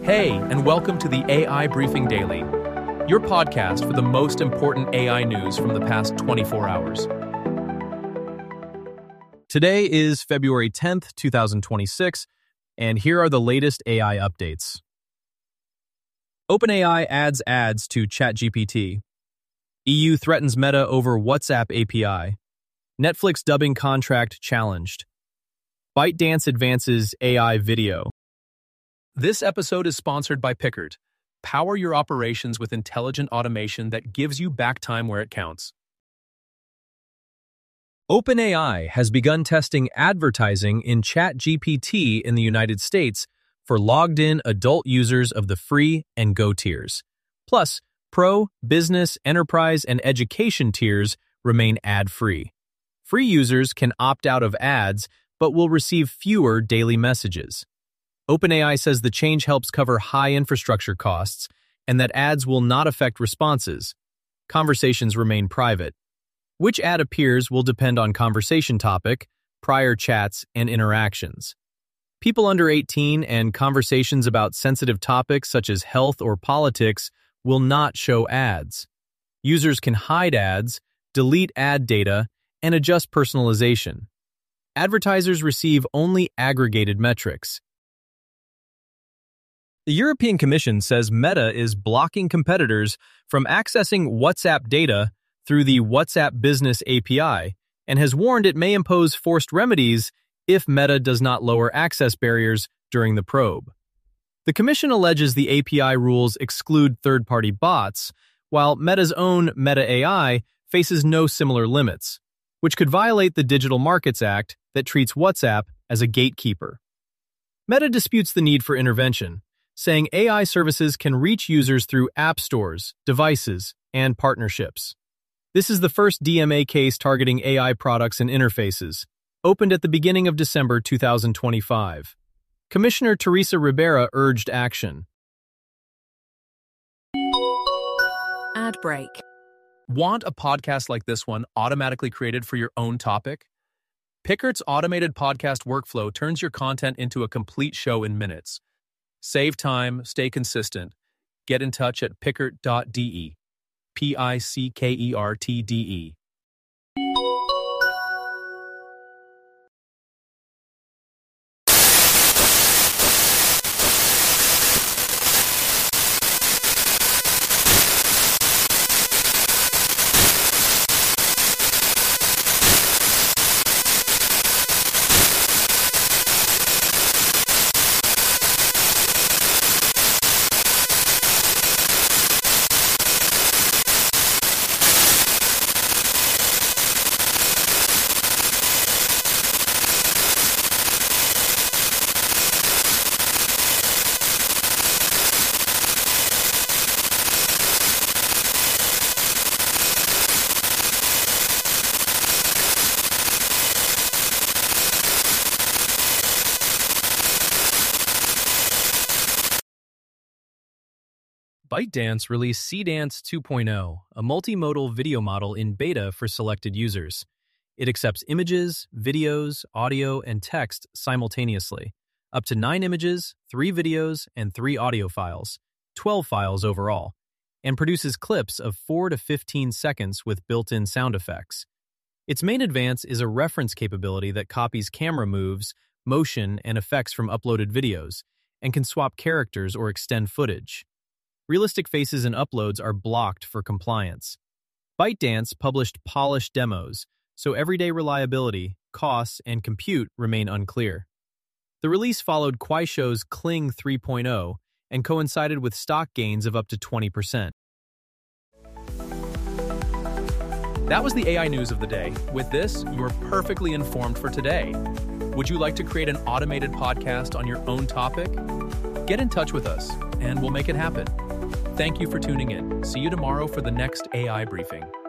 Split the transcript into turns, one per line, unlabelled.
Hey, and welcome to the AI Briefing Daily, your podcast for the most important AI news from the past 24 hours. Today is February 10th, 2026, and here are the latest AI updates. OpenAI adds ads to ChatGPT. EU threatens Meta over WhatsApp API. Netflix dubbing contract challenged. ByteDance advances AI video. This episode is sponsored by Pickert. Power your operations with intelligent automation that gives you back time where it counts. OpenAI has begun testing advertising in ChatGPT in the United States for logged-in adult users of the free and Go tiers. Plus, Pro, Business, Enterprise, and Education tiers remain ad-free. Free users can opt out of ads but will receive fewer daily messages. OpenAI says the change helps cover high infrastructure costs and that ads will not affect responses. Conversations remain private. Which ad appears will depend on conversation topic, prior chats, and interactions. People under 18 and conversations about sensitive topics such as health or politics will not show ads. Users can hide ads, delete ad data, and adjust personalization. Advertisers receive only aggregated metrics. The European Commission says Meta is blocking competitors from accessing WhatsApp data through the WhatsApp Business API and has warned it may impose forced remedies if Meta does not lower access barriers during the probe. The Commission alleges the API rules exclude third-party bots, while Meta's own Meta AI faces no similar limits, which could violate the Digital Markets Act that treats WhatsApp as a gatekeeper. Meta disputes the need for intervention, saying AI services can reach users through app stores, devices, and partnerships. This is the first DMA case targeting AI products and interfaces, opened at the beginning of December 2025. Commissioner Teresa Ribera urged action.
Ad break.
Want a podcast like this one automatically created for your own topic? Pickert's automated podcast workflow turns your content into a complete show in minutes. Save time, stay consistent. Get in touch at pickert.de. Pickertde. ByteDance released CDance 2.0, a multimodal video model in beta for selected users. It accepts images, videos, audio, and text simultaneously, up to 9 images, 3 videos, and 3 audio files, 12 files overall, and produces clips of 4 to 15 seconds with built-in sound effects. Its main advance is a reference capability that copies camera moves, motion, and effects from uploaded videos, and can swap characters or extend footage. Realistic faces and uploads are blocked for compliance. ByteDance published polished demos, so everyday reliability, costs, and compute remain unclear. The release followed Kuaishou's Kling 3.0 and coincided with stock gains of up to 20%. That was the AI news of the day. With this, you're perfectly informed for today. Would you like to create an automated podcast on your own topic? Get in touch with us, and we'll make it happen. Thank you for tuning in. See you tomorrow for the next AI briefing.